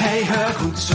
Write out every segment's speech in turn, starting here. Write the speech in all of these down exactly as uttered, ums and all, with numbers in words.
Hey, hör gut zu.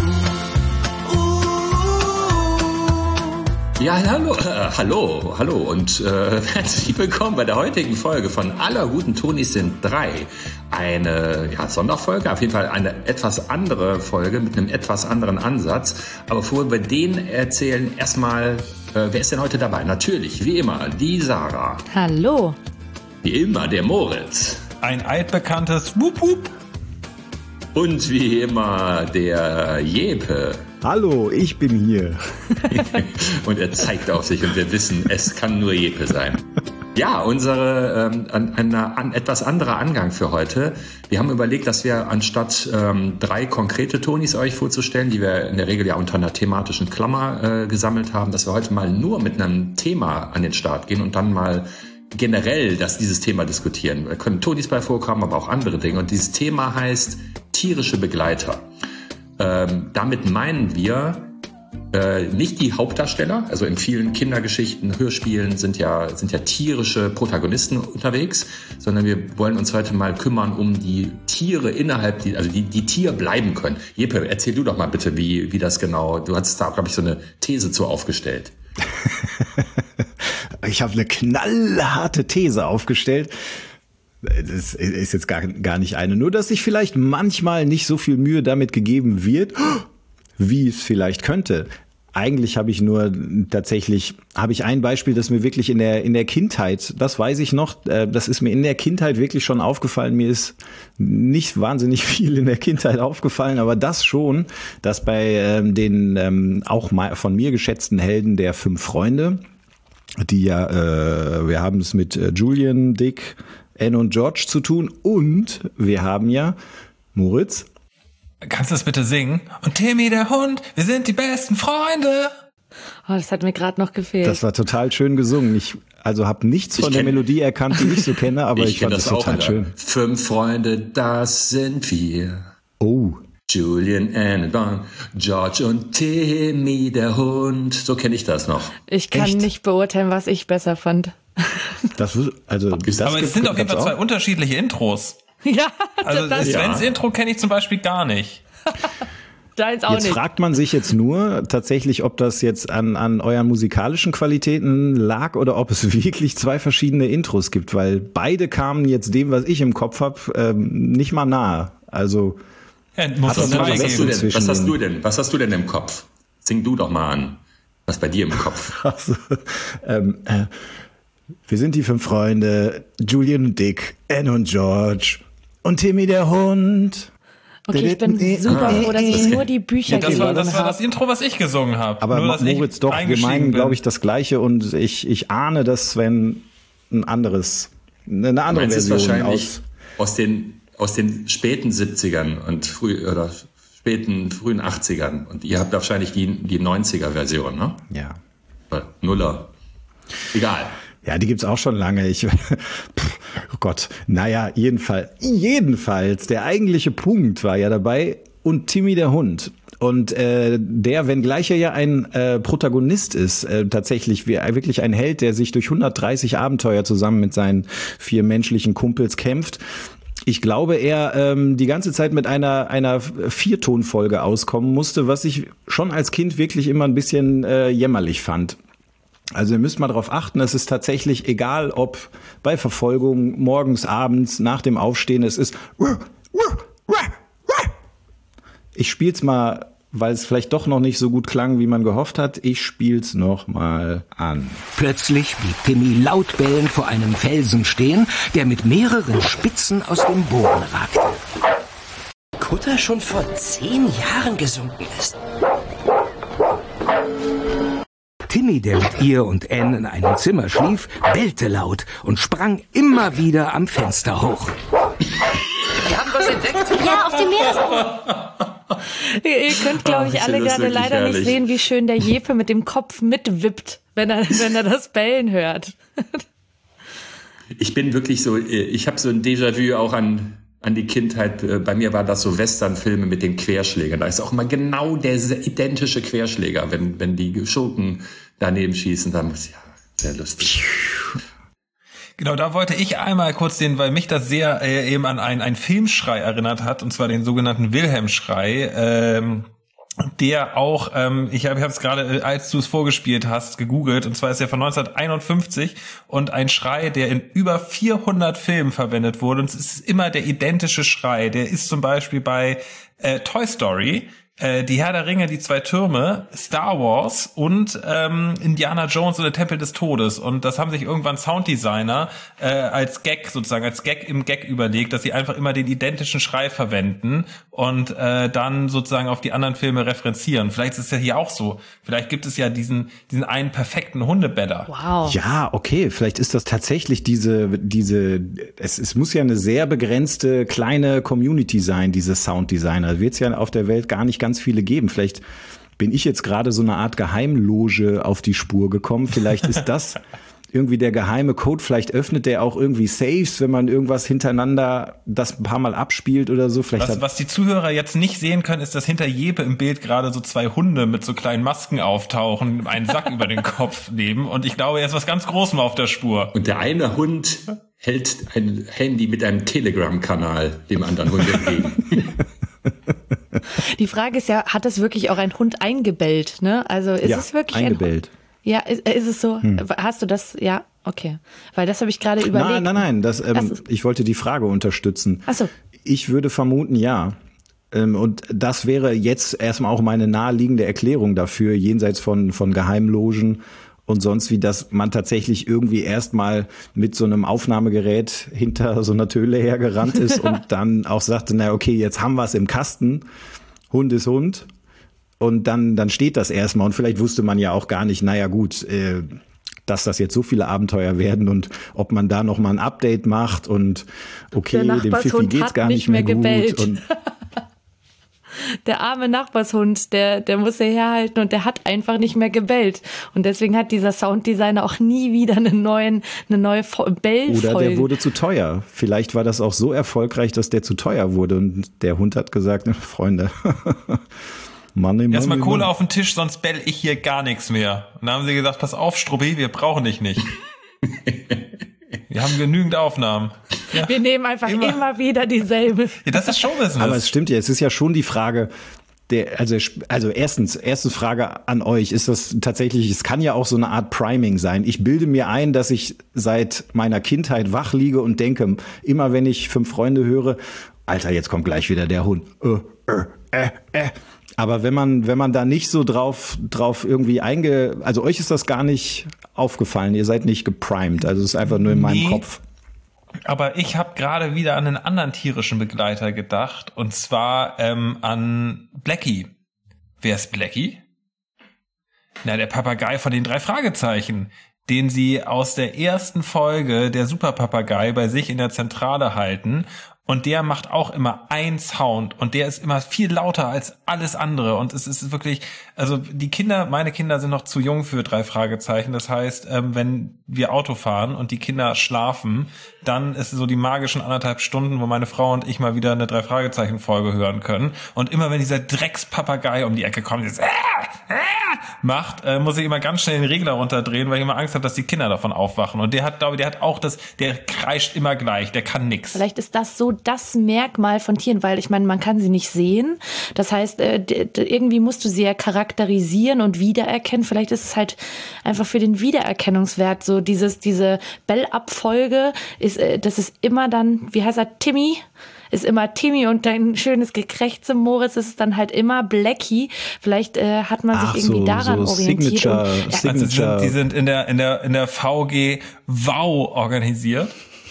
Ja, hallo, äh, hallo, hallo und äh, herzlich willkommen bei der heutigen Folge von Aller guten Tonis sind drei. Eine ja, Sonderfolge, auf jeden Fall eine etwas andere Folge mit einem etwas anderen Ansatz. Aber bevor wir den erzählen, erstmal, äh, wer ist denn heute dabei? Natürlich, wie immer, die Sarah. Hallo. Wie immer, der Moritz. Ein altbekanntes Wup Wup. Und wie immer, der Jeppe. Hallo, ich bin hier. Und er zeigt auf sich und wir wissen, es kann nur Jeppe sein. Ja, unsere ähm, ein, ein, ein etwas anderer Angang für heute. Wir haben überlegt, dass wir anstatt ähm, drei konkrete Tonis euch vorzustellen, die wir in der Regel ja unter einer thematischen Klammer äh, gesammelt haben, dass wir heute mal nur mit einem Thema an den Start gehen und dann mal generell das, dieses Thema diskutieren. Da können Tonis bei vorkommen, aber auch andere Dinge. Und dieses Thema heißt tierische Begleiter. Ähm, damit meinen wir äh, nicht die Hauptdarsteller, also in vielen Kindergeschichten, Hörspielen sind ja, sind ja tierische Protagonisten unterwegs, sondern wir wollen uns heute mal kümmern um die Tiere innerhalb, die, also die, die Tier bleiben können. Jeppe, erzähl du doch mal bitte, wie, wie das genau, du hast da, glaube ich, so eine These zu aufgestellt. Ich habe eine knallharte These aufgestellt. Das ist jetzt gar, gar nicht eine. Nur, dass sich vielleicht manchmal nicht so viel Mühe damit gegeben wird, wie es vielleicht könnte. Eigentlich habe ich nur tatsächlich, habe ich ein Beispiel, das mir wirklich in der, in der Kindheit, das weiß ich noch, das ist mir in der Kindheit wirklich schon aufgefallen. Mir ist nicht wahnsinnig viel in der Kindheit aufgefallen, aber das schon, dass bei ähm, den ähm, auch mal von mir geschätzten Helden der Fünf Freunde, die ja, äh, wir haben es mit äh, Julian, Dick, Anne und George zu tun und wir haben ja Moritz. Kannst du das bitte singen? Und Timmy der Hund, wir sind die besten Freunde. Oh, das hat mir gerade noch gefehlt. Das war total schön gesungen. Ich also habe nichts von ich der kenn, Melodie erkannt, die ich so kenne, aber ich, ich fand das, das total schön. Fünf Freunde, das sind wir. Oh. Julian, Anne, Bon, George und Timmy der Hund. So kenne ich das noch. Ich kann Echt? nicht beurteilen, was ich besser fand. Das, also, das aber gibt, es sind auf jeden Fall auch? zwei unterschiedliche Intros. Ja, also das Svens ja. Intro kenne ich zum Beispiel gar nicht. Deins auch jetzt nicht. fragt man sich jetzt nur tatsächlich, ob das jetzt an, an euren musikalischen Qualitäten lag oder ob es wirklich zwei verschiedene Intros gibt, weil beide kamen jetzt dem, was ich im Kopf habe, ähm, nicht mal nahe. Also ja, muss was, das was, hast du denn, was hast du den. denn? Was hast du denn im Kopf? Sing du doch mal an. Was bei dir im Kopf? Also, ähm, äh, wir sind die fünf Freunde, Julian und Dick, Anne und George und Timmy der Hund. Okay, ich bin super froh, dass ich nur die Bücher ja, das gelesen war, das war habe. das Intro, was ich gesungen habe. Aber Nur, dass Moritz, ich doch, wir meinen, glaube ich, das Gleiche und ich, ich ahne, dass Sven ein anderes, eine andere Meins ist Version wahrscheinlich aus... aus den, aus den späten siebzigern und früh, oder späten, frühen achtzigern. Und ihr habt wahrscheinlich die, die neunziger-Version, ne? Ja. Oder Nuller. Egal. Ja, die gibt's auch schon lange. Ich, pff, oh Gott. Naja, jedenfalls, jedenfalls, der eigentliche Punkt war ja dabei und Timmy der Hund. Und äh, der, wenngleich er ja ein äh, Protagonist ist, äh, tatsächlich wie, wirklich ein Held, der sich durch hundertdreißig Abenteuer zusammen mit seinen vier menschlichen Kumpels kämpft. Ich glaube, er ähm, die ganze Zeit mit einer einer Viertonfolge auskommen musste, was ich schon als Kind wirklich immer ein bisschen äh, jämmerlich fand. Also ihr müsst mal darauf achten, es ist tatsächlich egal, ob bei Verfolgung, morgens, abends, nach dem Aufstehen, es ist... Ich spiel's mal, weil es vielleicht doch noch nicht so gut klang, wie man gehofft hat. Ich spiel's noch mal an. Plötzlich blieb Timmy laut bellend vor einem Felsen stehen, der mit mehreren Spitzen aus dem Boden ragte. Kutter schon vor zehn Jahren gesunken ist. Timmy, der mit ihr und Anne in einem Zimmer schlief, bellte laut und sprang immer wieder am Fenster hoch. Wir haben was entdeckt. Ja, auf dem Meeresboden. ihr, ihr könnt, glaube ich, Oh, ich alle finde das gerade wirklich leider herrlich. nicht sehen, wie schön der Jeppe mit dem Kopf mitwippt, wenn er, wenn er das Bellen hört. Ich bin wirklich so, ich habe so ein Déjà-vu auch an, an die Kindheit. Bei mir war das so Westernfilme mit den Querschlägern. Da ist auch immer genau der identische Querschläger, wenn, wenn die Schurken daneben schießen. Dann muss ja, sehr lustig. Genau, da wollte ich einmal kurz den, weil mich das sehr äh, eben an einen, einen Filmschrei erinnert hat, und zwar den sogenannten Wilhelm-Schrei, ähm, der auch, ähm, ich habe es gerade, als du es vorgespielt hast, gegoogelt, und zwar ist er von neunzehnhunderteinundfünfzig und ein Schrei, der in über vierhundert Filmen verwendet wurde, und es ist immer der identische Schrei. Der ist zum Beispiel bei äh, Toy Story, äh, die Herr der Ringe, die zwei Türme, Star Wars und ähm, Indiana Jones und der Tempel des Todes. Und das haben sich irgendwann Sounddesigner äh, als Gag, sozusagen als Gag im Gag überlegt, dass sie einfach immer den identischen Schrei verwenden und äh, dann sozusagen auf die anderen Filme referenzieren. Vielleicht ist es ja hier auch so. Vielleicht gibt es ja diesen diesen einen perfekten Hundebeller. Wow. Ja, okay, vielleicht ist das tatsächlich diese, diese, es, es muss ja eine sehr begrenzte kleine Community sein, diese Sounddesigner. Wird es ja auf der Welt gar nicht ganz viele geben. Vielleicht bin ich jetzt gerade so eine Art Geheimloge auf die Spur gekommen. Vielleicht ist das irgendwie der geheime Code. Vielleicht öffnet der auch irgendwie Saves, wenn man irgendwas hintereinander das ein paar Mal abspielt oder so. Vielleicht was, hat was die Zuhörer jetzt nicht sehen können, ist, dass hinter Jeppe im Bild gerade so zwei Hunde mit so kleinen Masken auftauchen, einen Sack über den Kopf nehmen. Und ich glaube, er ist was ganz Großem auf der Spur. Und der eine Hund hält ein Handy mit einem Telegram-Kanal dem anderen Hund entgegen. Die Frage ist ja, hat das wirklich auch ein Hund eingebellt? Ne? Also ist ja, es wirklich eingebellt. Ein Hund? Ja, ist, ist es so? Hm. Hast du das? Ja, okay. Weil das habe ich gerade überlegt. Nein, nein, nein. Das, ähm, so. Ich wollte die Frage unterstützen. Ach so. Ich würde vermuten, ja. Ähm, und das wäre jetzt erstmal auch meine naheliegende Erklärung dafür, jenseits von, von Geheimlogen und sonst wie, dass man tatsächlich irgendwie erstmal mit so einem Aufnahmegerät hinter so einer Töle hergerannt ist und dann auch sagte, na okay, jetzt haben wir es im Kasten, Hund ist Hund, und dann dann steht das erstmal, und vielleicht wusste man ja auch gar nicht, naja gut, äh, dass das jetzt so viele Abenteuer werden und ob man da noch mal ein Update macht und okay, dem Pfiffi geht's gar nicht mehr, mehr gut und der arme Nachbarshund, der, der muss herhalten und der hat einfach nicht mehr gebellt. Und deswegen hat dieser Sounddesigner auch nie wieder einen neuen, eine neue Bellfolge. Oder der wurde zu teuer. Vielleicht war das auch so erfolgreich, dass der zu teuer wurde. Und der Hund hat gesagt, Freunde, Money, Money, erstmal Kohle Money. auf den Tisch, sonst bell ich hier gar nichts mehr. Und dann haben sie gesagt, pass auf, Struppi, wir brauchen dich nicht. Wir haben genügend Aufnahmen. Ja. Wir nehmen einfach immer, immer wieder dieselbe. Ja, das ist Showbusiness. Aber es stimmt ja, es ist ja schon die Frage, der, also, also erstens, erste Frage an euch, ist das tatsächlich, es kann ja auch so eine Art Priming sein. Ich bilde mir ein, dass ich seit meiner Kindheit wach liege und denke, immer wenn ich Fünf Freunde höre, Alter, jetzt kommt gleich wieder der Hund. Äh, äh, äh, äh. Aber wenn man, wenn man da nicht so drauf, drauf irgendwie einge, also euch ist das gar nicht aufgefallen, ihr seid nicht geprimed, also es ist einfach nur in meinem nee, Kopf. Aber ich habe gerade wieder an einen anderen tierischen Begleiter gedacht, und zwar ähm, an Blackie. Wer ist Blackie? Na, der Papagei von den drei Fragezeichen, den sie aus der ersten Folge der Superpapagei bei sich in der Zentrale halten. Und der macht auch immer ein Sound, und der ist immer viel lauter als alles andere, und es ist wirklich, also die Kinder, meine Kinder sind noch zu jung für drei Fragezeichen, das heißt, ähm, wenn wir Auto fahren und die Kinder schlafen, dann ist es so die magischen anderthalb Stunden, wo meine Frau und ich mal wieder eine drei Fragezeichen Folge hören können, und immer wenn dieser Dreckspapagei um die Ecke kommt, dieses äh, äh, macht, äh, muss ich immer ganz schnell den Regler runterdrehen, weil ich immer Angst habe, dass die Kinder davon aufwachen, und der hat, glaube ich, der hat auch das, der kreischt immer gleich, der kann nix. Vielleicht ist das so das Merkmal von Tieren, weil ich meine, man kann sie nicht sehen. Das heißt, äh, d- d- irgendwie musst du sie ja charakterisieren und wiedererkennen. Vielleicht ist es halt einfach für den Wiedererkennungswert so, dieses, diese Bellabfolge ist, äh, das ist immer dann, wie heißt er, Timmy? Ist immer Timmy, und dein schönes Gekrächze, Moritz, ist es dann halt immer Blackie. Vielleicht äh, hat man sich Ach, irgendwie so, daran so orientiert. Signature, und, ja, Signature. Also die sind, die sind in der, in der, in der V G Wow organisiert.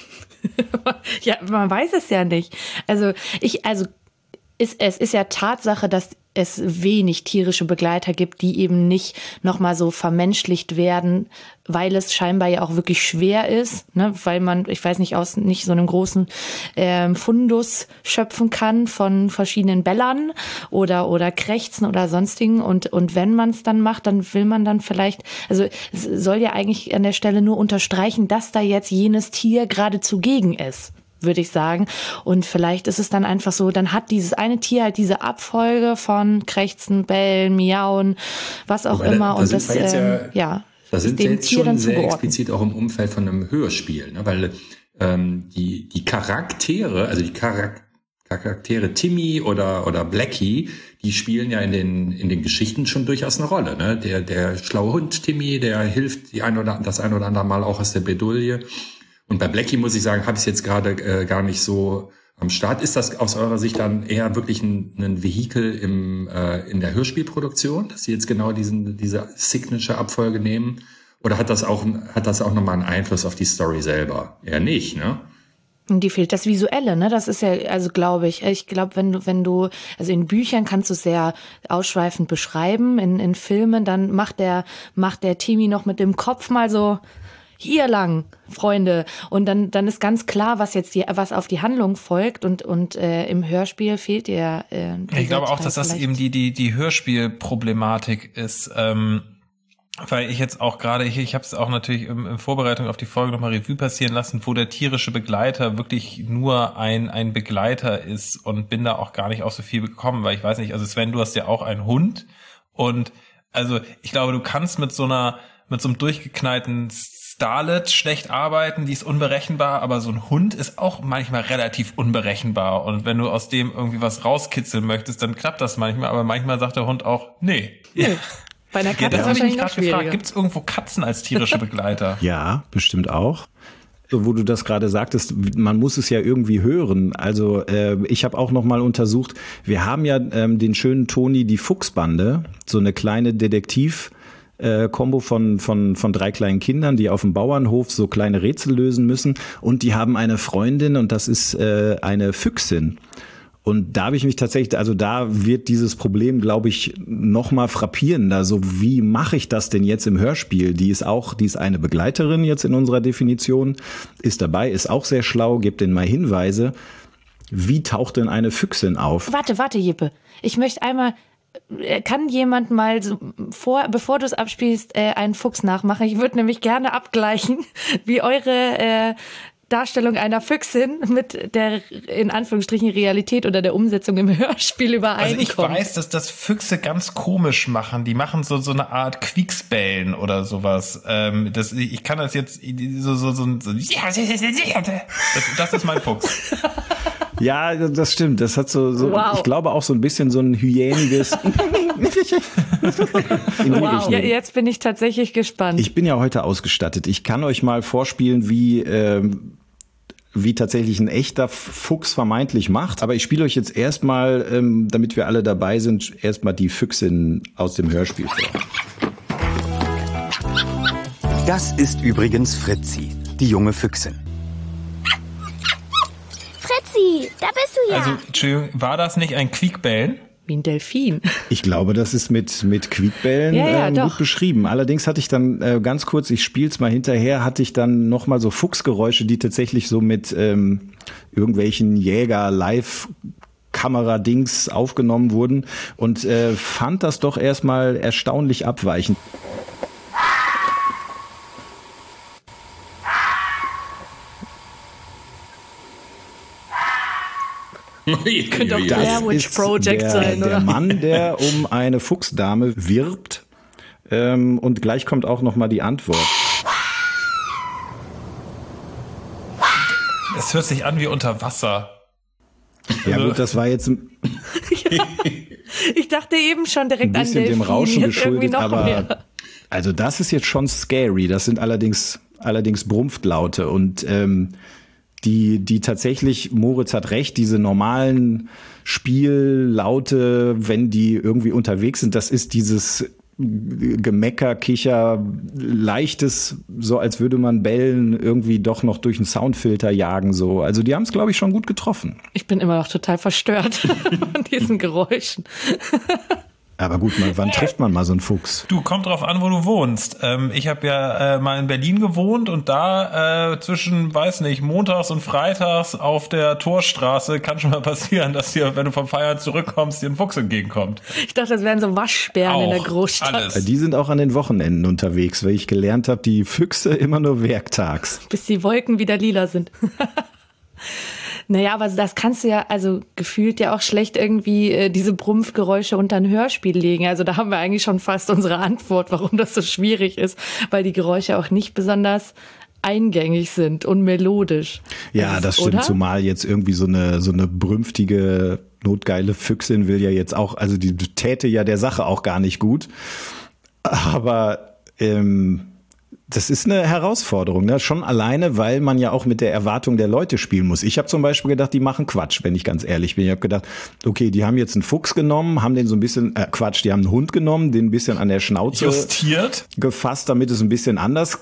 ja, man weiß es ja nicht. Also ich, also ist, es ist ja Tatsache, dass es wenig tierische Begleiter gibt, die eben nicht nochmal so vermenschlicht werden, weil es scheinbar ja auch wirklich schwer ist, ne? Weil man, ich weiß nicht, aus nicht so einem großen ähm, Fundus schöpfen kann von verschiedenen Bellern oder oder Krächzen oder sonstigen, und und wenn man es dann macht, dann will man dann vielleicht, also es soll ja eigentlich an der Stelle nur unterstreichen, dass da jetzt jenes Tier gerade zugegen ist, würde ich sagen. Und vielleicht ist es dann einfach so, dann hat dieses eine Tier halt diese Abfolge von Krächzen, Bellen, Miauen, was auch Wobei, immer. da Und sind das, wir jetzt ähm, ja- ja, Da sind dem wir jetzt Tier schon dann sehr zugeordnet. explizit auch im Umfeld von einem Hörspiel, ne? Weil ähm, die die Charaktere, also die Charak- Charaktere Timmy oder oder Blackie, die spielen ja in den in den Geschichten schon durchaus eine Rolle, ne? Der der schlaue Hund Timmy, der hilft die ein oder das ein oder andere Mal auch aus der Bredouille. Und bei Blackie muss ich sagen, habe ich es jetzt gerade äh, gar nicht so am Start. Ist das aus eurer Sicht dann eher wirklich ein, ein Vehikel im äh, in der Hörspielproduktion, dass sie jetzt genau diesen diese Signature-Abfolge nehmen? Oder hat das auch hat das auch nochmal einen Einfluss auf die Story selber? Eher nicht, ne? Und die fehlt das Visuelle, ne? Das ist ja, also glaube ich, ich glaube, wenn du, wenn du, also in Büchern kannst du sehr ausschweifend beschreiben, in, in Filmen, dann macht der, macht der Timmy noch mit dem Kopf mal so hier lang, Freunde. Und dann, dann ist ganz klar, was jetzt die, was auf die Handlung folgt. Und, und äh, im Hörspiel fehlt dir. Äh, ich glaube auch, dass das eben die, die, die Hörspielproblematik ist. Ähm, weil ich jetzt auch gerade, ich, ich habe es auch natürlich in, in Vorbereitung auf die Folge nochmal Revue passieren lassen, wo der tierische Begleiter wirklich nur ein, ein Begleiter ist und bin da auch gar nicht auf so viel gekommen, weil ich weiß nicht, also Sven, du hast ja auch einen Hund und also ich glaube, du kannst mit so einer, mit so einem durchgeknallten Starlet schlecht arbeiten, die ist unberechenbar, aber so ein Hund ist auch manchmal relativ unberechenbar und wenn du aus dem irgendwie was rauskitzeln möchtest, dann klappt das manchmal, aber manchmal sagt der Hund auch, nee. nee. Bei einer Katze ja, das habe ich mich gerade gefragt. gefragt. Gibt es irgendwo Katzen als tierische Begleiter? Ja, bestimmt auch. Wo du das gerade sagtest, man muss es ja irgendwie hören. Also äh, ich habe auch noch mal untersucht, wir haben ja ähm, den schönen Toni, die Fuchsbande, so eine kleine Detektiv- Äh, Kombo von, von, von drei kleinen Kindern, die auf dem Bauernhof so kleine Rätsel lösen müssen. Und die haben eine Freundin und das ist äh, eine Füchsin. Und da habe ich mich tatsächlich, also da wird dieses Problem, glaube ich, noch mal frappierender. So, wie mache ich das denn jetzt im Hörspiel? Die ist auch, die ist eine Begleiterin jetzt in unserer Definition, ist dabei, ist auch sehr schlau, gibt denen mal Hinweise. Wie taucht denn eine Füchsin auf? Warte, warte, Jippe. Ich möchte einmal, kann jemand mal, so vor, bevor du es abspielst, äh, einen Fuchs nachmachen? Ich würde nämlich gerne abgleichen, wie eure äh, Darstellung einer Füchsin mit der, in Anführungsstrichen, Realität oder der Umsetzung im Hörspiel übereinkommt. Also ich weiß, dass das Füchse ganz komisch machen. Die machen so so eine Art Quicksbellen oder sowas. Ähm, das, ich kann das jetzt so so so, so das, das ist mein Fuchs. Ja, das stimmt. Das hat so, so wow. Ich glaube auch so ein bisschen so ein hyäniges. Wow. Ja, jetzt bin ich tatsächlich gespannt. Ich bin ja heute ausgestattet. Ich kann euch mal vorspielen, wie ähm, wie tatsächlich ein echter Fuchs vermeintlich macht. Aber ich spiele euch jetzt erstmal, ähm, damit wir alle dabei sind, erstmal die Füchsin aus dem Hörspiel vor. Das ist übrigens Fritzi, die junge Füchsin. Fritzi, da bist du ja. Also, Entschuldigung, war das nicht ein Quiekbellen? Wie ein Delfin. Ich glaube, das ist mit mit Quiekbällen ja, ja, ähm, gut beschrieben. Allerdings hatte ich dann äh, ganz kurz, ich spiel's mal hinterher, hatte ich dann noch mal so Fuchsgeräusche, die tatsächlich so mit ähm, irgendwelchen Jäger-Live-Kamera-Dings aufgenommen wurden und äh, fand das doch erstmal erstaunlich abweichend. Könnte auch Blair Witch Project der, sein, oder? Der Mann, der um eine Fuchsdame wirbt. Ähm, und gleich kommt auch noch mal die Antwort. Es hört sich an wie unter Wasser. Ja gut, das war jetzt ein ja. Ich dachte eben schon direkt ein bisschen an Delfin, dem Rauschen geschuldet, aber mehr. Also das ist jetzt schon scary. Das sind allerdings allerdings Brumpftlaute und ähm, die die tatsächlich, Moritz hat recht, diese normalen Spiellaute, wenn die irgendwie unterwegs sind, das ist dieses Gemecker, Kicher, leichtes, so als würde man Bällen irgendwie doch noch durch einen Soundfilter jagen, so. Also die haben es, glaube ich, schon gut getroffen. Ich bin immer noch total verstört von diesen Geräuschen. Aber gut, mal, wann trifft man mal so einen Fuchs? Du, kommt drauf an, wo du wohnst. Ähm, ich habe ja äh, mal in Berlin gewohnt und da äh, zwischen, weiß nicht, montags und freitags auf der Torstraße kann schon mal passieren, dass dir, wenn du vom Feiern zurückkommst, dir ein Fuchs entgegenkommt. Ich dachte, das wären so Waschbären auch, in der Großstadt. Alles. Die sind auch an den Wochenenden unterwegs, weil ich gelernt habe, die Füchse immer nur werktags. Bis die Wolken wieder lila sind. Naja, aber das kannst du ja, also gefühlt ja auch schlecht irgendwie äh, diese Brumpfgeräusche unter ein Hörspiel legen. Also da haben wir eigentlich schon fast unsere Antwort, warum das so schwierig ist, weil die Geräusche auch nicht besonders eingängig sind und melodisch. Ja, das, das stimmt, oder? Zumal jetzt irgendwie so eine so eine brünftige, notgeile Füchsin will ja jetzt auch, also die täte ja der Sache auch gar nicht gut. Aber ähm, das ist eine Herausforderung, ne? Schon alleine, weil man ja auch mit der Erwartung der Leute spielen muss. Ich habe zum Beispiel gedacht, die machen Quatsch, wenn ich ganz ehrlich bin. Ich habe gedacht, okay, die haben jetzt einen Fuchs genommen, haben den so ein bisschen, äh, Quatsch, die haben einen Hund genommen, den ein bisschen an der Schnauze justiert, gefasst, damit es ein bisschen anders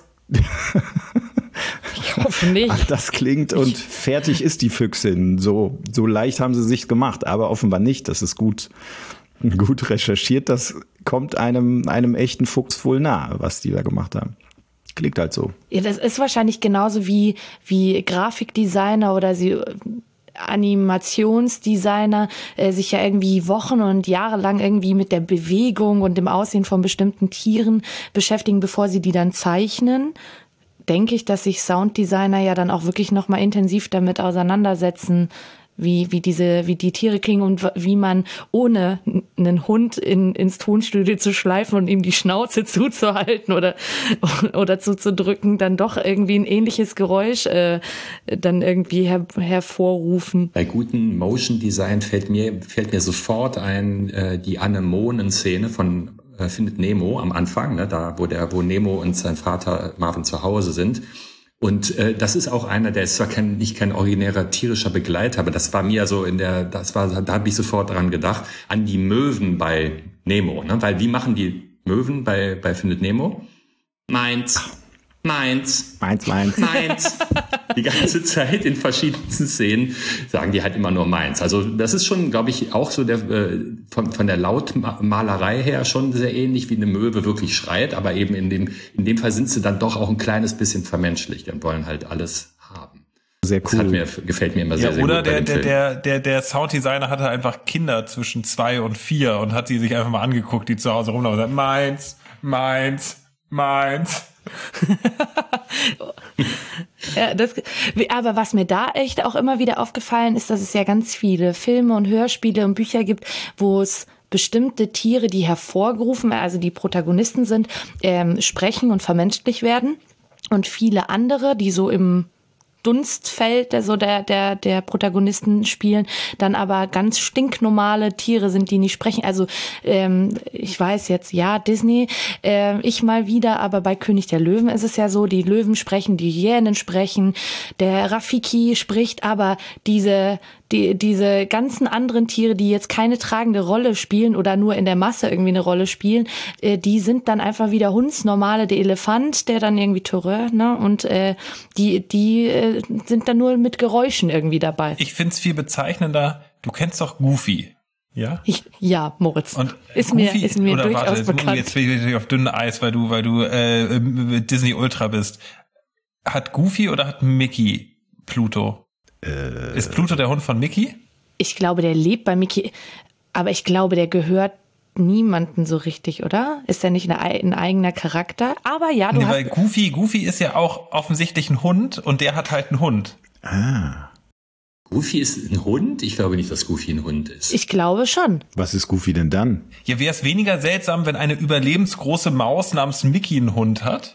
ich hoffe nicht. Ach, das klingt und fertig ist die Füchsin. So, so leicht haben sie sich gemacht, aber offenbar nicht. Das ist gut, gut recherchiert. Das kommt einem, einem echten Fuchs wohl nahe, was die da gemacht haben. Klingt halt so. Ja, das ist wahrscheinlich genauso wie, wie Grafikdesigner oder sie Animationsdesigner äh, sich ja irgendwie Wochen und Jahre lang irgendwie mit der Bewegung und dem Aussehen von bestimmten Tieren beschäftigen, bevor sie die dann zeichnen. Denke ich, dass sich Sounddesigner ja dann auch wirklich nochmal intensiv damit auseinandersetzen, wie, wie diese, wie die Tiere klingen und wie man ohne einen Hund in, ins Tonstudio zu schleifen und ihm die Schnauze zuzuhalten oder, oder zuzudrücken, dann doch irgendwie ein ähnliches Geräusch äh, dann irgendwie her, hervorrufen. Bei gutem Motion Design fällt mir, fällt mir sofort ein, äh, die Anemonen-Szene von äh, Findet Nemo am Anfang, ne, da, wo der, wo Nemo und sein Vater Marvin zu Hause sind. Und äh, das ist auch einer, der ist zwar kein, nicht kein originärer tierischer Begleiter, aber das war mir so in der, das war, da habe ich sofort dran gedacht, an die Möwen bei Nemo, ne? Weil wie machen die Möwen bei bei Findet Nemo? Meins, meins, meins, meins, meins. Die ganze Zeit in verschiedensten Szenen sagen die halt immer nur meins. Also das ist schon, glaube ich, auch so der äh, von, von der Lautmalerei her schon sehr ähnlich, wie eine Möwe wirklich schreit. Aber eben in dem in dem Fall sind sie dann doch auch ein kleines bisschen vermenschlicht und wollen halt alles haben. Sehr cool. Das hat mir, gefällt mir immer sehr, ja, sehr oder gut. Oder der, der, der, der Sounddesigner hatte einfach Kinder zwischen zwei und vier und hat sie sich einfach mal angeguckt, die zu Hause rumlaufen und sagt, meins, meins, meins. Ja, das, aber was mir da echt auch immer wieder aufgefallen ist, dass es ja ganz viele Filme und Hörspiele und Bücher gibt, wo es bestimmte Tiere, die hervorgerufen, also die Protagonisten sind, ähm, sprechen und vermenschlicht werden und viele andere, die so im Dunstfeld, der so der der der Protagonisten spielen, dann aber ganz stinknormale Tiere sind, die nicht sprechen. Also ähm, ich weiß jetzt, ja, Disney, äh, ich mal wieder, aber bei König der Löwen ist es ja so, die Löwen sprechen, die Hyänen sprechen, der Rafiki spricht, aber diese die diese ganzen anderen Tiere, die jetzt keine tragende Rolle spielen oder nur in der Masse irgendwie eine Rolle spielen, äh, die sind dann einfach wieder hundsnormale, der Elefant, der dann irgendwie Toureur, ne, und äh, die die äh, sind dann nur mit Geräuschen irgendwie dabei. Ich find's viel bezeichnender, du kennst doch Goofy, ja? Ich, ja, Moritz. Und ist Goofy, mir, ist mir oder durchaus warte, bekannt. Jetzt bin ich natürlich auf dünnem Eis, weil du, weil du äh, Disney Ultra bist. Hat Goofy oder hat Mickey Pluto? Äh, ist Pluto der Hund von Mickey? Ich glaube, der lebt bei Mickey, aber ich glaube, der gehört niemanden so richtig, oder? Ist der nicht ein eigener Charakter? Aber ja, du nee, hast... Weil Goofy, Goofy ist ja auch offensichtlich ein Hund und der hat halt einen Hund. Ah. Goofy ist ein Hund? Ich glaube nicht, dass Goofy ein Hund ist. Ich glaube schon. Was ist Goofy denn dann? Ja, wäre es weniger seltsam, wenn eine überlebensgroße Maus namens Mickey einen Hund hat?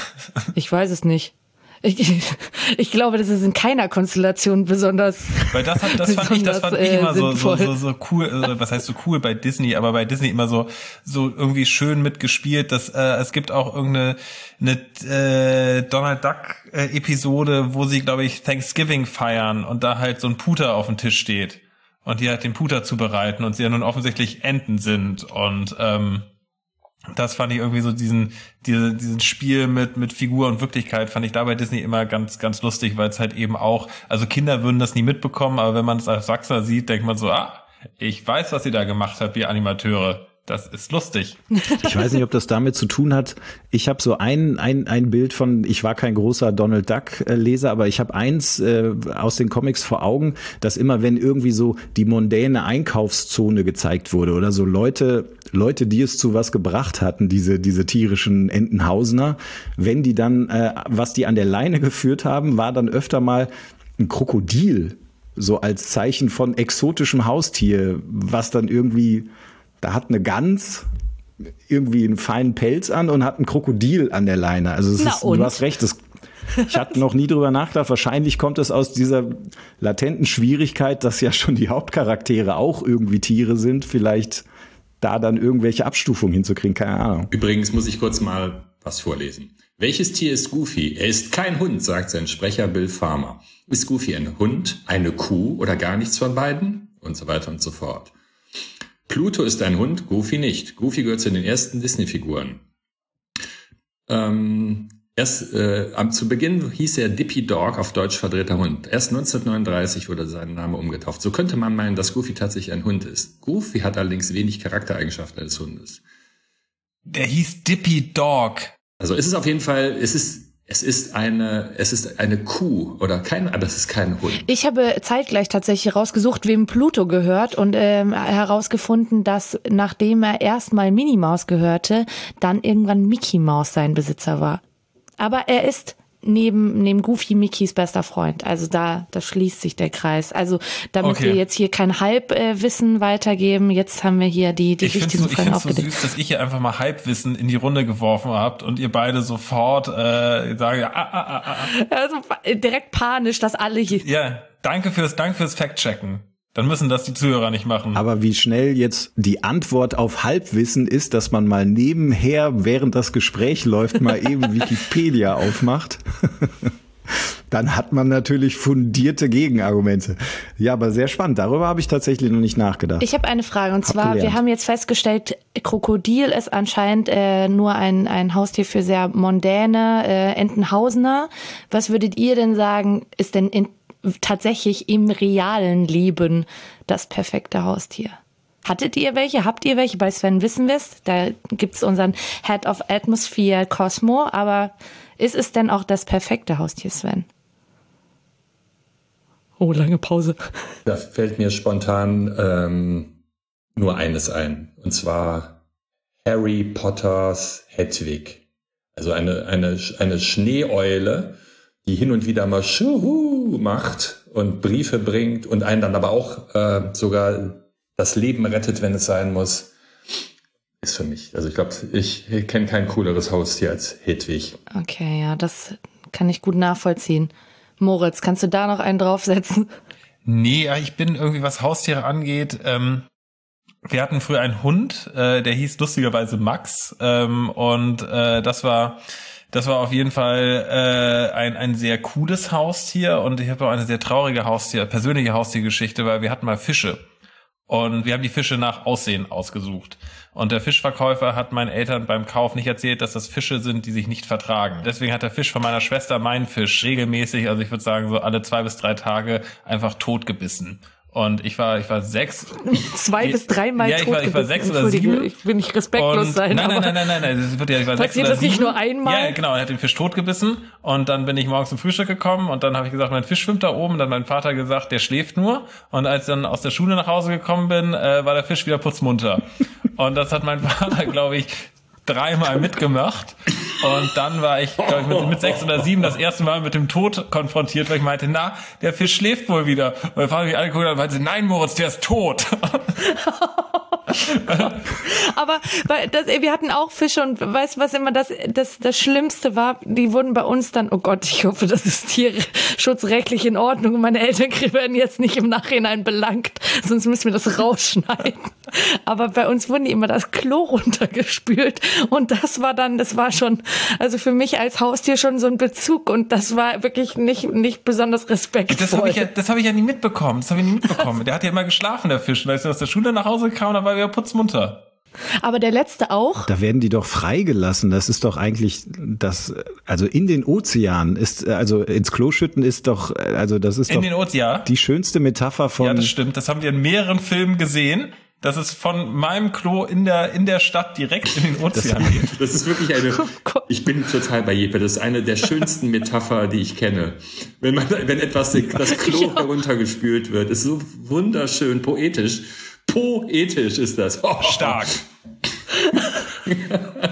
Ich weiß es nicht. Ich, ich glaube, das ist in keiner Konstellation besonders. Weil das hat, das fand ich, das fand ich immer so, so, so, so cool, äh, was heißt so cool bei Disney, aber bei Disney immer so, so irgendwie schön mitgespielt, dass, äh, es gibt auch irgendeine, eine, äh, Donald Duck äh, Episode, wo sie, glaube ich, Thanksgiving feiern und da halt so ein Puter auf dem Tisch steht und die halt den Puter zubereiten und sie ja nun offensichtlich Enten sind und, ähm, das fand ich irgendwie so diesen, diese, diesen Spiel mit, mit Figur und Wirklichkeit fand ich da bei Disney immer ganz, ganz lustig, weil es halt eben auch, also Kinder würden das nie mitbekommen, aber wenn man es als Erwachsener sieht, denkt man so, ah, ich weiß, was ihr da gemacht habt, ihr Animateure. Das ist lustig. Ich weiß nicht, ob das damit zu tun hat. Ich habe so ein, ein, ein Bild von, ich war kein großer Donald Duck-Leser, aber ich habe eins äh, aus den Comics vor Augen, dass immer, wenn irgendwie so die mondäne Einkaufszone gezeigt wurde oder so Leute, Leute, die es zu was gebracht hatten, diese, diese tierischen Entenhausener, wenn die dann, äh, was die an der Leine geführt haben, war dann öfter mal ein Krokodil so als Zeichen von exotischem Haustier, was dann irgendwie, da hat eine Gans irgendwie einen feinen Pelz an und hat ein Krokodil an der Leine. Also es ist, du hast recht, das, ich hatte noch nie drüber nachgedacht. Wahrscheinlich kommt es aus dieser latenten Schwierigkeit, dass ja schon die Hauptcharaktere auch irgendwie Tiere sind. Vielleicht da dann irgendwelche Abstufungen hinzukriegen, keine Ahnung. Übrigens muss ich kurz mal was vorlesen. Welches Tier ist Goofy? Er ist kein Hund, sagt sein Sprecher Bill Farmer. Ist Goofy ein Hund, eine Kuh oder gar nichts von beiden? Und so weiter und so fort. Pluto ist ein Hund, Goofy nicht. Goofy gehört zu den ersten Disney-Figuren. Ähm, erst äh, am, zu Beginn hieß er Dippy Dog, auf Deutsch verdrehter Hund. Erst neunzehnhundertneununddreißig wurde sein Name umgetauft. So könnte man meinen, dass Goofy tatsächlich ein Hund ist. Goofy hat allerdings wenig Charaktereigenschaften eines Hundes. Der hieß Dippy Dog. Also es ist auf jeden Fall, es ist Es ist eine, es ist eine Kuh oder kein, aber es ist kein Hund. Ich habe zeitgleich tatsächlich rausgesucht, wem Pluto gehört und ähm, herausgefunden, dass nachdem er erstmal Minnie Maus gehörte, dann irgendwann Mickey Maus sein Besitzer war. Aber er ist neben, neben Goofy Mickeys bester Freund. Also da, da schließt sich der Kreis. Also damit Okay. wir jetzt hier kein Halbwissen weitergeben, jetzt haben wir hier die, die Ich finde richtigen so, ich Fragen find's so aufgedeckt. süß, dass ich hier einfach mal Halbwissen in die Runde geworfen habt und ihr beide sofort äh, sagen, ah, ah, ah, ah. Also direkt panisch, dass alle hier... Ja, danke fürs, danke fürs Fact-Checken. Dann müssen das die Zuhörer nicht machen. Aber wie schnell jetzt die Antwort auf Halbwissen ist, dass man mal nebenher, während das Gespräch läuft, mal eben Wikipedia aufmacht, dann hat man natürlich fundierte Gegenargumente. Ja, aber sehr spannend. Darüber habe ich tatsächlich noch nicht nachgedacht. Ich habe eine Frage und Hab zwar, gelernt. wir haben jetzt festgestellt, Krokodil ist anscheinend äh, nur ein, ein Haustier für sehr mondäne äh, Entenhausener. Was würdet ihr denn sagen, ist denn in, tatsächlich im realen Leben das perfekte Haustier? Hattet ihr welche? Habt ihr welche? Bei Sven wissen wir es. Da gibt's unseren Head of Atmosphere Cosmo. Aber ist es denn auch das perfekte Haustier, Sven? Oh, lange Pause. Da fällt mir spontan ähm, nur eines ein. Und zwar Harry Potters Hedwig. Also eine, eine, eine Schneeeule, die hin und wieder mal Schuhu macht und Briefe bringt und einen dann aber auch äh, sogar das Leben rettet, wenn es sein muss, ist für mich. Also ich glaube, ich kenne kein cooleres Haustier als Hedwig. Okay, ja, das kann ich gut nachvollziehen. Moritz, kannst du da noch einen draufsetzen? Nee, ja, ich bin irgendwie, was Haustiere angeht, ähm, wir hatten früher einen Hund, äh, der hieß lustigerweise Max, ähm, und äh, das war das war auf jeden Fall äh, ein ein sehr cooles Haustier und ich habe auch eine sehr traurige Haustier, persönliche Haustiergeschichte, weil wir hatten mal Fische. Und wir haben die Fische nach Aussehen ausgesucht. Und der Fischverkäufer hat meinen Eltern beim Kauf nicht erzählt, dass das Fische sind, die sich nicht vertragen. Deswegen hat der Fisch von meiner Schwester meinen Fisch regelmäßig, also ich würde sagen so alle zwei bis drei Tage, einfach totgebissen. Und ich war, ich war sechs. Zwei bis dreimal ja, ich war, ich war sechs oder sieben. Ich will nicht respektlos und, sein. Nein, nein, aber nein, nein, nein, nein. Das wird ja, ich war sechs passiert oder das nicht sieben. nur einmal? Ja, genau. Er hat den Fisch totgebissen und dann bin ich morgens zum Frühstück gekommen und dann habe ich gesagt, mein Fisch schwimmt da oben. Und dann hat mein Vater gesagt, der schläft nur. Und als ich dann aus der Schule nach Hause gekommen bin, äh, war der Fisch wieder putzmunter. Und das hat mein Vater, glaube ich, dreimal mitgemacht. Und dann war ich, glaube ich, mit, mit sechs oder sieben das erste Mal mit dem Tod konfrontiert, weil ich meinte, na, der Fisch schläft wohl wieder. Und mein Vater mich angeguckt hat und meinte, nein, Moritz, der ist tot. Aber weil das, wir hatten auch Fische und weißt du, was immer das, das, das Schlimmste war? Die wurden bei uns dann, oh Gott, ich hoffe, das ist tierschutzrechtlich in Ordnung und meine Eltern werden jetzt nicht im Nachhinein belangt, sonst müssen wir das rausschneiden. Aber bei uns wurden die immer das Klo runtergespült und das war dann, das war schon, also für mich als Haustier schon so ein Bezug und das war wirklich nicht, nicht besonders respektvoll. Das habe ich ja, das habe ich ja nie mitbekommen. Das habe ich nie mitbekommen. Der hat ja immer geschlafen, der Fisch. Und als er aus der Schule nach Hause kam, dann war er wieder putzmunter. Aber der letzte auch? Da werden die doch freigelassen. Das ist doch eigentlich das, also in den Ozeanen ist, also ins Klo schütten ist doch, also das ist in doch den Ozean? die schönste Metapher von. Ja, das stimmt. Das haben wir in mehreren Filmen gesehen. Dass es von meinem Klo in der in der Stadt direkt in den Ozean geht. Das ist wirklich eine, Oh ich bin total bei Jeppe, das ist eine der schönsten Metapher, die ich kenne. Wenn man, wenn etwas, das Klo Ja. heruntergespült wird, ist so wunderschön, poetisch. Poetisch ist das. Oh. Stark.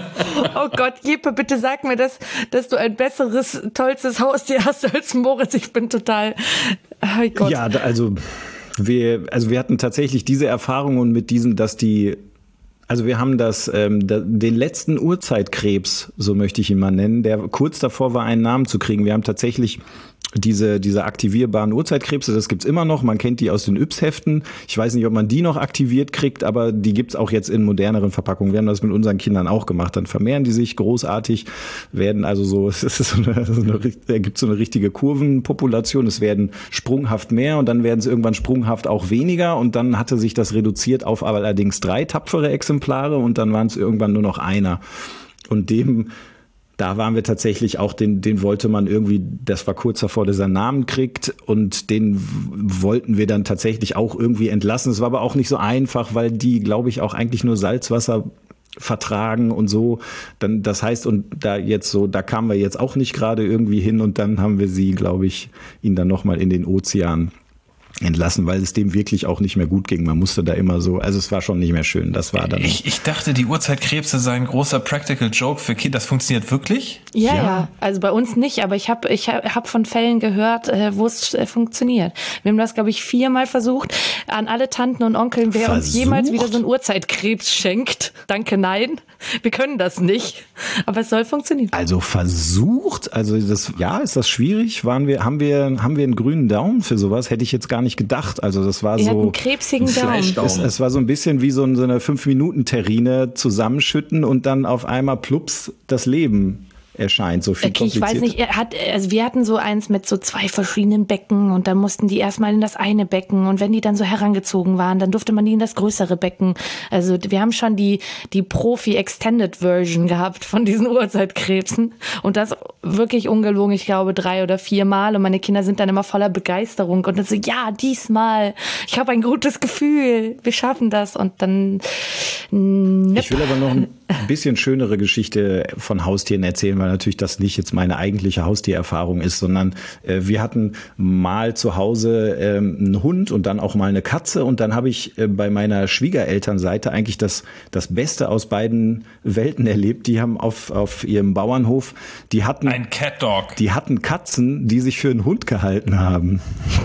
Oh Gott, Jeppe, bitte sag mir, dass, dass du ein besseres, tollstes Haustier hast als Moritz. Ich bin total, oh Gott. Ja, also wir, also wir hatten tatsächlich diese Erfahrungen mit diesen, dass die, also wir haben das, ähm, da, den letzten Urzeitkrebs, so möchte ich ihn mal nennen, der kurz davor war, einen Namen zu kriegen. Wir haben tatsächlich diese, diese aktivierbaren Urzeitkrebse, das gibt's immer noch. Man kennt die aus den Yps-Heften. Ich weiß nicht, ob man die noch aktiviert kriegt, aber die gibt's auch jetzt in moderneren Verpackungen. Wir haben das mit unseren Kindern auch gemacht. Dann vermehren die sich großartig, werden also so, es ist so eine, so eine, da gibt's so eine richtige Kurvenpopulation. Es werden sprunghaft mehr und dann werden es irgendwann sprunghaft auch weniger und dann hatte sich das reduziert auf allerdings drei tapfere Exemplare und dann waren es irgendwann nur noch einer. Und dem Da waren wir tatsächlich auch, den, den wollte man irgendwie, das war kurz davor, dass er einen Namen kriegt und den wollten wir dann tatsächlich auch irgendwie entlassen. Es war aber auch nicht so einfach, weil die, glaube ich, auch eigentlich nur Salzwasser vertragen und so. Dann, das heißt, und da jetzt so, da kamen wir jetzt auch nicht gerade irgendwie hin und dann haben wir sie, glaube ich, ihn dann nochmal in den Ozean entlassen, weil es dem wirklich auch nicht mehr gut ging. Man musste da immer so, also es war schon nicht mehr schön. Das war dann. Ich, ich dachte, die Urzeitkrebse sei ein großer Practical Joke für Kinder. Das funktioniert wirklich? Ja, ja, ja. Also bei uns nicht, aber ich habe ich hab von Fällen gehört, wo es funktioniert. Wir haben das, glaube ich, viermal versucht. An alle Tanten und Onkeln, wer Versucht? uns jemals wieder so einen Urzeitkrebs schenkt. Danke, nein. Wir können das nicht. Aber es soll funktionieren. Also versucht, also das, ja, ist das schwierig? Waren wir, haben wir, haben wir einen grünen Daumen für sowas? Hätte ich jetzt gar nicht gedacht. Also das war Er so. hat einen krebsigen Daumen. Es, es war so ein bisschen wie so, so eine fünf-Minuten-Terrine zusammenschütten und dann auf einmal plups das Leben erscheint. So viel Okay, ich weiß nicht, er hat, also wir hatten so eins mit so zwei verschiedenen Becken und dann mussten die erstmal in das eine Becken und wenn die dann so herangezogen waren, dann durfte man die in das größere Becken. Also wir haben schon die, die Profi-Extended-Version gehabt von diesen Urzeitkrebsen und das wirklich ungelogen, ich glaube drei oder vier Mal und meine Kinder sind dann immer voller Begeisterung und dann so, ja, diesmal, ich habe ein gutes Gefühl, wir schaffen das und dann ne. Ich will aber noch ein bisschen schönere Geschichte von Haustieren erzählen, weil natürlich das nicht jetzt meine eigentliche Haustiererfahrung ist, sondern äh, wir hatten mal zu Hause ähm, einen Hund und dann auch mal eine Katze und dann habe ich äh, bei meiner Schwiegerelternseite eigentlich das, das Beste aus beiden Welten erlebt. Die haben auf, auf ihrem Bauernhof, die hatten ein Cat Dog. Die hatten Katzen, die sich für einen Hund gehalten haben.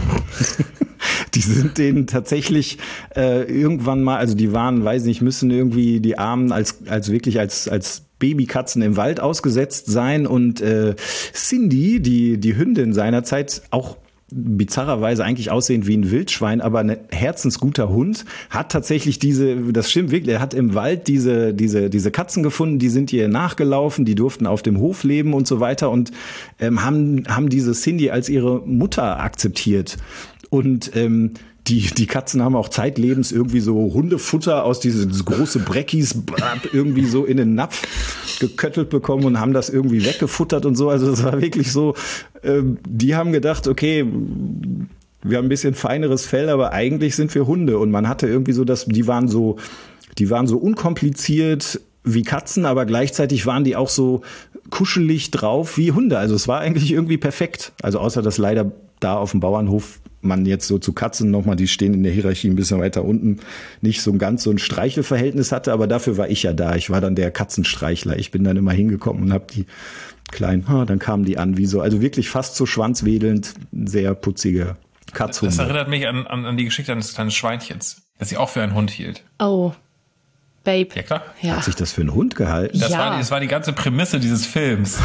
Die sind denen tatsächlich äh, irgendwann mal, also die waren, weiß nicht, müssen irgendwie die Armen als als wirklich als als Babykatzen im Wald ausgesetzt sein und äh, Cindy, die die Hündin seinerzeit, auch bizarrerweise eigentlich aussehend wie ein Wildschwein, aber ein herzensguter Hund, hat tatsächlich diese, das stimmt wirklich, er hat im Wald diese diese diese Katzen gefunden, die sind ihr nachgelaufen, die durften auf dem Hof leben und so weiter und ähm, haben haben diese Cindy als ihre Mutter akzeptiert. Und ähm, die die Katzen haben auch zeitlebens irgendwie so Hundefutter aus diesen große Breckis irgendwie so in den Napf geköttelt bekommen und haben das irgendwie weggefuttert und so. Also es war wirklich so, ähm, die haben gedacht, okay, wir haben ein bisschen feineres Fell, aber eigentlich sind wir Hunde. Und man hatte irgendwie so, dass die waren so, die waren so unkompliziert wie Katzen, aber gleichzeitig waren die auch so kuschelig drauf wie Hunde. Also es war eigentlich irgendwie perfekt. Also außer dass leider da auf dem Bauernhof man jetzt so zu Katzen nochmal, die stehen in der Hierarchie ein bisschen weiter unten, nicht so ein ganz so ein Streichelverhältnis hatte, aber dafür war ich ja da. Ich war dann der Katzenstreichler. Ich bin dann immer hingekommen und habe die kleinen, ah, dann kamen die an, wie so, also wirklich fast so schwanzwedelnd, sehr putzige Katzhunde. Das erinnert mich an, an, an die Geschichte eines kleinen Schweinchens, das sie auch für einen Hund hielt. Oh, Babe. Ja, klar. Ja. Hat sich das für einen Hund gehalten? Das, Ja. war, das war die ganze Prämisse dieses Films.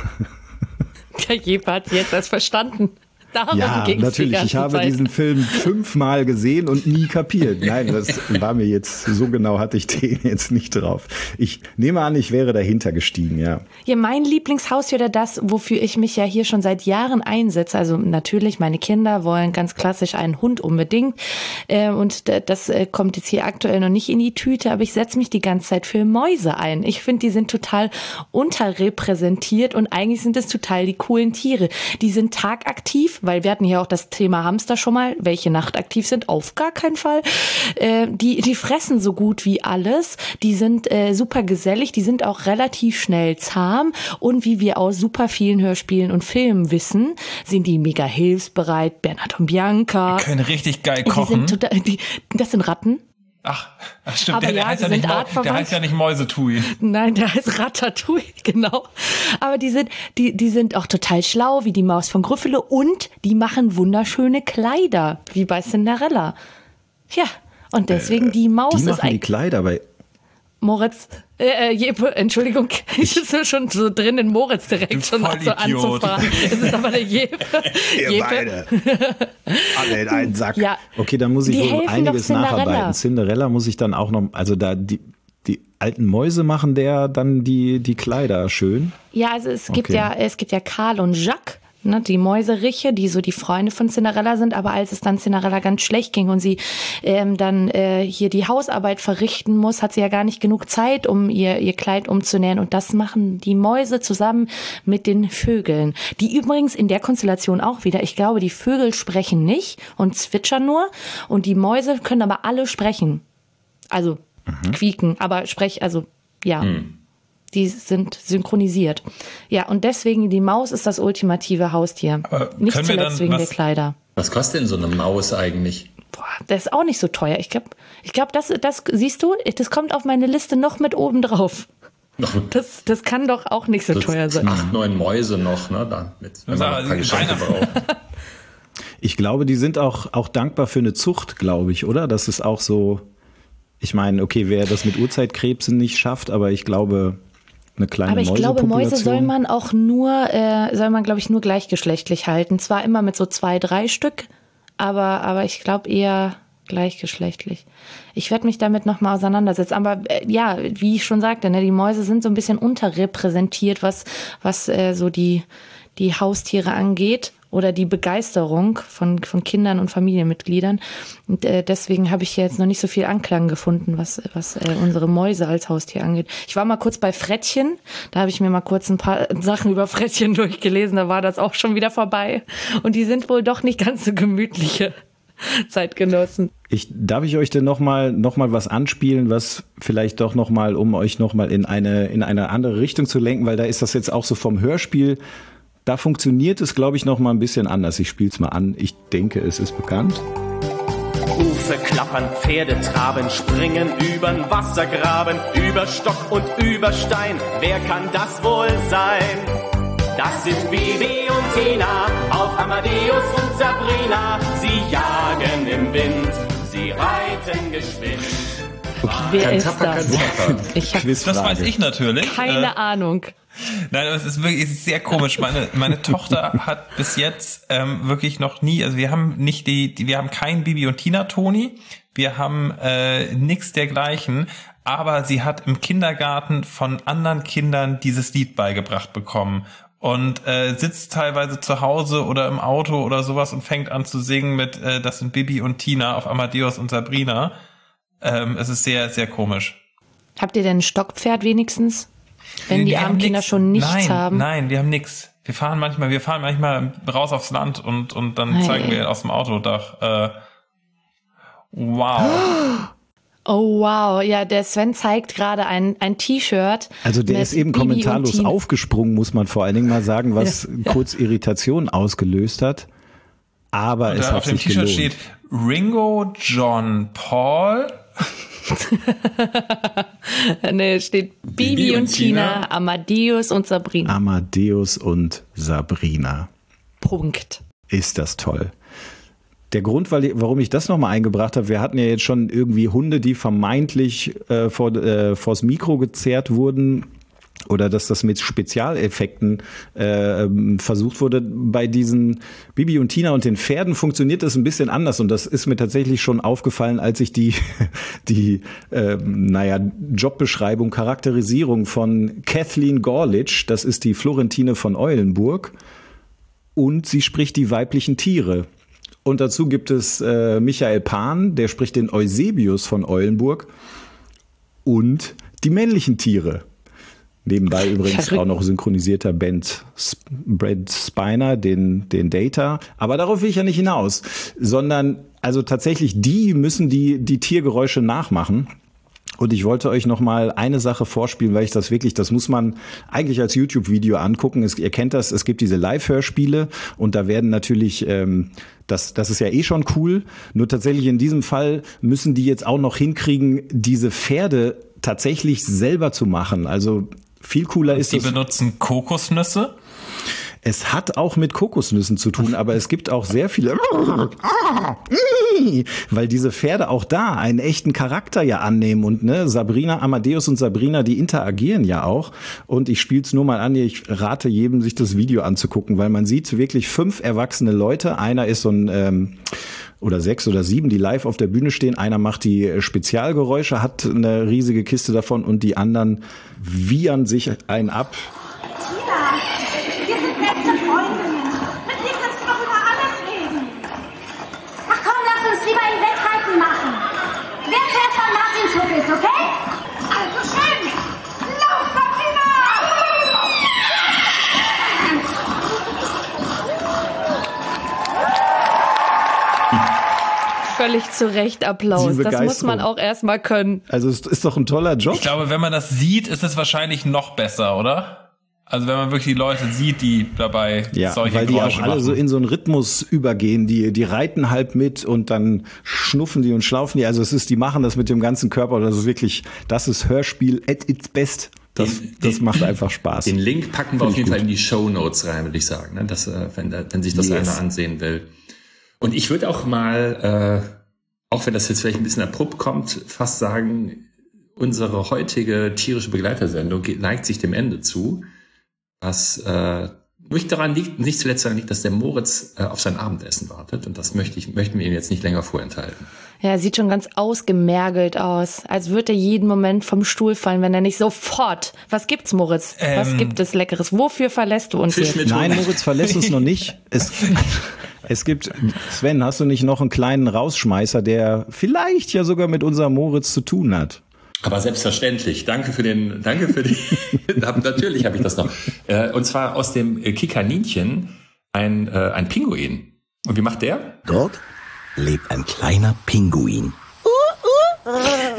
Der Jeppe hat sie jetzt erst verstanden. Darum Ja, ging's die natürlich. ganze Ich habe Zeit. diesen Film fünfmal gesehen und nie kapiert. Nein, das war mir jetzt, so genau hatte ich den jetzt nicht drauf. Ich nehme an, ich wäre dahinter gestiegen, ja. Ja, mein Lieblingshaustier oder das, wofür ich mich ja hier schon seit Jahren einsetze. Also natürlich, meine Kinder wollen ganz klassisch einen Hund unbedingt. Äh, und d- das äh, kommt jetzt hier aktuell noch nicht in die Tüte, aber ich setze mich die ganze Zeit für Mäuse ein. Ich finde, die sind total unterrepräsentiert und eigentlich sind es total die coolen Tiere. Die sind tagaktiv, weil wir hatten hier auch das Thema Hamster schon mal, welche nachtaktiv sind, auf gar keinen Fall. Äh, die, die fressen so gut wie alles, die sind äh, super gesellig, die sind auch relativ schnell zahm und wie wir aus super vielen Hörspielen und Filmen wissen, sind die mega hilfsbereit, Bernhard und Bianca. Die können richtig geil Die kochen. sind total, die, das sind Ratten. Ach, ach stimmt, Aber der, der, ja, heißt die ja nicht sind Mo- artverwandt. der heißt ja nicht Mäusetui. Nein, der heißt Ratatouille, genau. Aber die sind, die, die sind auch total schlau, wie die Maus von Gryffalo, und die machen wunderschöne Kleider, wie bei Cinderella. Ja, und deswegen die Maus Die ist machen die eigentlich Kleider bei. Moritz, äh, äh, Jeppe, Entschuldigung, ich bin schon so drin in Moritz direkt Du schon so Vollidiot. anzufahren. Es ist aber der Jeppe. Ihr Jeppe. beide. Alle in einen Sack. Ja, Okay, dann muss ich die wohl helfen einiges doch Cinderella. nacharbeiten. Cinderella muss ich dann auch noch, also da die, die alten Mäuse machen der dann die, die Kleider schön. Ja, also es gibt Okay. ja, es gibt ja Karl und Jacques, ne, die Mäuseriche, die so die Freunde von Cinderella sind, aber als es dann Cinderella ganz schlecht ging und sie ähm, dann äh, hier die Hausarbeit verrichten muss, hat sie ja gar nicht genug Zeit, um ihr, ihr Kleid umzunähen, und das machen die Mäuse zusammen mit den Vögeln, die übrigens in der Konstellation auch wieder, ich glaube, die Vögel sprechen nicht und zwitschern nur, und die Mäuse können aber alle sprechen, also quieken, aber sprech, also ja. Die sind synchronisiert. Ja, und deswegen, die Maus ist das ultimative Haustier. Aber Nicht können wir zuletzt dann wegen was- der Kleider. Was kostet denn so eine Maus eigentlich? Boah, das ist auch nicht so teuer. Ich glaube, ich glaub, das, das siehst du, das kommt auf meine Liste noch mit oben drauf. Das, das kann doch auch nicht so Das teuer sein. acht, neun Mäuse noch, ne? Damit, wenn man Also, noch ein paar Geschenke Weihnachten- braucht. Ich glaube, die sind auch, auch dankbar für eine Zucht, glaube ich, oder? Das ist auch so, ich meine, okay, wer das mit Urzeitkrebsen nicht schafft, aber ich glaube, eine kleine Aber ich glaube, Mäuse Mäusepopulation- soll man auch nur, äh, soll man, glaube ich, nur gleichgeschlechtlich halten. Zwar immer mit so zwei, drei Stück, aber, aber ich glaube eher gleichgeschlechtlich. Ich werde mich damit nochmal auseinandersetzen. Aber äh, ja, wie ich schon sagte, ne, die Mäuse sind so ein bisschen unterrepräsentiert, was, was äh, so die, die Haustiere angeht. Oder die Begeisterung von, von Kindern und Familienmitgliedern. Und äh, deswegen habe ich jetzt noch nicht so viel Anklang gefunden, was, was äh, unsere Mäuse als Haustier angeht. Ich war mal kurz bei Frettchen, da habe ich mir mal kurz ein paar Sachen über Frettchen durchgelesen, da war das auch schon wieder vorbei. Und die sind wohl doch nicht ganz so gemütliche Zeitgenossen. Ich, darf ich euch denn noch mal, noch mal was anspielen, was vielleicht doch noch mal, um euch noch mal in eine, in eine andere Richtung zu lenken, weil da ist das jetzt auch so vom Hörspiel. Da funktioniert es, glaube ich, noch mal ein bisschen anders. Ich spiele es mal an. Ich denke, es ist bekannt. Hufe klappern, Pferde traben, springen übern Wassergraben, über Stock und über Stein. Wer kann das wohl sein? Das sind Bibi und Tina, auf Amadeus und Sabrina. Sie jagen im Wind, sie reiten geschwind. Wer Kein ist Tapper, kein das? Tapper. Ich habe Das weiß ich natürlich. keine Äh, Ahnung. Nein, aber es ist wirklich es ist sehr komisch. Meine, meine Tochter hat bis jetzt ähm, wirklich noch nie, also wir haben nicht die, die wir haben keinen Bibi und Tina Toni, wir haben äh, nix dergleichen, aber sie hat im Kindergarten von anderen Kindern dieses Lied beigebracht bekommen und äh, sitzt teilweise zu Hause oder im Auto oder sowas und fängt an zu singen mit äh, das sind Bibi und Tina auf Amadeus und Sabrina. Ähm, es ist sehr, sehr komisch. Habt ihr denn ein Stockpferd wenigstens? Wenn die Wir haben armen Kinder nix. schon nichts nein, haben. Nein, wir haben nichts. Wir fahren manchmal, wir fahren manchmal raus aufs Land und, und dann Hey. zeigen wir aus dem Autodach. Äh, wow. Oh wow, ja, der Sven zeigt gerade ein, ein T-Shirt. Also der mit ist eben Bibi und kommentarlos Tina. aufgesprungen, muss man vor allen Dingen mal sagen, was Ja, ja. kurz Irritation ausgelöst hat. Aber Und es da hat auf dem sich T-Shirt gelohnt. steht Ringo John Paul. Nee, steht Bibi, Bibi und und Tina, Tina. Amadeus und Sabrina. Amadeus und Sabrina. Punkt. Ist das toll. Der Grund, weil, warum ich das nochmal eingebracht habe, wir hatten ja jetzt schon irgendwie Hunde, die vermeintlich äh, vor, äh, vors Mikro gezerrt wurden oder dass das mit Spezialeffekten äh, versucht wurde. Bei diesen Bibi und Tina und den Pferden funktioniert das ein bisschen anders und das ist mir tatsächlich schon aufgefallen, als ich die, die äh, naja, Jobbeschreibung, Charakterisierung von Kathleen Gorlitsch, das ist die Florentine von Eulenburg, und sie spricht die weiblichen Tiere. Und dazu gibt es äh, Michael Pan, der spricht den Eusebius von Eulenburg und die männlichen Tiere. Nebenbei übrigens Verrückt. auch noch synchronisierter Brent, Brent Spiner, den, den Data. Aber darauf will ich ja nicht hinaus, sondern also tatsächlich die müssen die, die Tiergeräusche nachmachen. Und ich wollte euch noch mal eine Sache vorspielen, weil ich das wirklich, das muss man eigentlich als YouTube-Video angucken. Es, ihr kennt das, es gibt diese Live-Hörspiele und da werden natürlich, ähm, das, das ist ja eh schon cool. Nur tatsächlich in diesem Fall müssen die jetzt auch noch hinkriegen, diese Pferde tatsächlich selber zu machen. Also viel cooler ist die es. Die benutzen Kokosnüsse? Es hat auch mit Kokosnüssen zu tun, aber es gibt auch sehr viele, weil diese Pferde auch da einen echten Charakter ja annehmen und ne, Sabrina, Amadeus und Sabrina, die interagieren ja auch und ich spiele es nur mal an, ich rate jedem, sich das Video anzugucken, weil man sieht wirklich fünf erwachsene Leute, einer ist so ein ähm, oder sechs oder sieben, die live auf der Bühne stehen, einer macht die Spezialgeräusche, hat eine riesige Kiste davon und die anderen wiehern sich einen ab. Lieber ein Wettreiten machen. Wer zuerst am Martinshut ist, okay? Also schön. Lauf, Sabrina! Völlig zu Recht Applaus. Das muss man auch erstmal können. Also es ist doch ein toller Job. Ich glaube, wenn man das sieht, ist es wahrscheinlich noch besser, oder? Also wenn man wirklich die Leute sieht, die dabei ja, solche weil die Geräusche auch alle machen. so in so einen Rhythmus übergehen, die die reiten halb mit und dann schnuffen die und schlaufen die. Also es ist, die machen das mit dem ganzen Körper. Das ist wirklich, das ist Hörspiel at its best. Das, den, das den, macht einfach Spaß. Den Link packen wir auf jeden gut. Fall in die Shownotes rein, würde ich sagen, ne? Dass, wenn, wenn sich das yes. einer ansehen will. Und ich würde auch mal, äh, auch wenn das jetzt vielleicht ein bisschen abrupt kommt, fast sagen, unsere heutige tierische Begleitersendung neigt sich dem Ende zu. Was äh, nicht daran liegt, nicht zuletzt daran liegt, dass der Moritz äh, auf sein Abendessen wartet. Und das möchte ich, möchten wir ihm jetzt nicht länger vorenthalten. Ja, er sieht schon ganz ausgemergelt aus, als würde er jeden Moment vom Stuhl fallen, wenn er nicht sofort. Was gibt's, Moritz? Ähm, Was gibt es Leckeres? Wofür verlässt du uns Fisch jetzt? Mit Nein, Moritz verlässt uns noch nicht. Es, es gibt, Sven, hast du nicht noch einen kleinen Rausschmeißer, der vielleicht ja sogar mit unserem Moritz zu tun hat? Aber selbstverständlich. Danke für den, danke für den, natürlich habe ich das noch. Und zwar aus dem Kikaninchen ein, ein Pinguin. Und wie macht der? Dort lebt ein kleiner Pinguin. Uh, uh.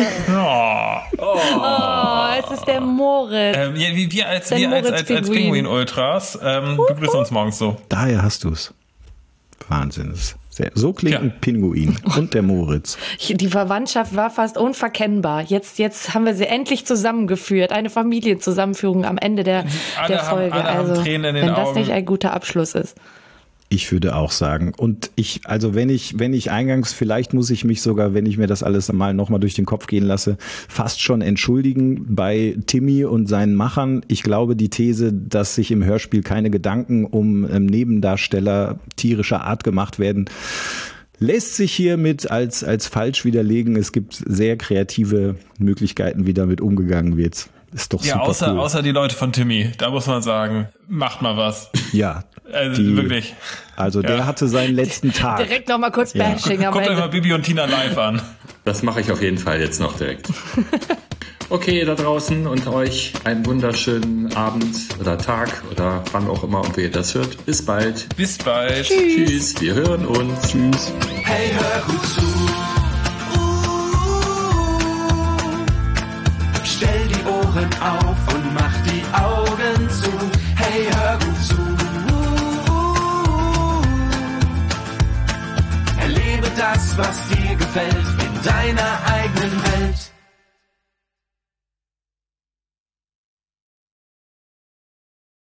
Oh. Oh. oh, es ist der Moritz. Ähm, ja, wir, wir als, wir als, als, als Pinguin-Ultras ähm, begrüßen uns morgens so. Daher hast du es. Wahnsinn. So klingt ja. ein Pinguin und der Moritz. Die Verwandtschaft war fast unverkennbar. Jetzt, jetzt haben wir sie endlich zusammengeführt. Eine Familienzusammenführung am Ende der, der Folge. Haben, alle also, haben Tränen in den wenn das Augen. nicht ein guter Abschluss ist. Ich würde auch sagen. Und ich, also wenn ich, wenn ich eingangs, vielleicht muss ich mich sogar, wenn ich mir das alles mal nochmal durch den Kopf gehen lasse, fast schon entschuldigen bei Timmy und seinen Machern. Ich glaube, die These, dass sich im Hörspiel keine Gedanken um ähm, Nebendarsteller tierischer Art gemacht werden, lässt sich hiermit als, als falsch widerlegen. Es gibt sehr kreative Möglichkeiten, wie damit umgegangen wird. Ist doch ja, super außer, cool. außer die Leute von Timmy. Da muss man sagen, macht mal was. Ja. Also die, wirklich. Also der ja. hatte seinen letzten Tag. Direkt nochmal kurz ja. Bashing am Guckt Ende. euch mal Bibi und Tina live an. Das mache ich auf jeden Fall jetzt noch direkt. Okay, da draußen und euch einen wunderschönen Abend oder Tag oder wann auch immer und ihr das hört. Bis bald. Bis bald. Tschüss. Tschüss. Wir hören uns. Tschüss. Hey, hör gut zu. Stell die Ohren auf und mach die Augen zu. Hey, hör gut zu. Erlebe das, was dir gefällt, in deiner eigenen Welt.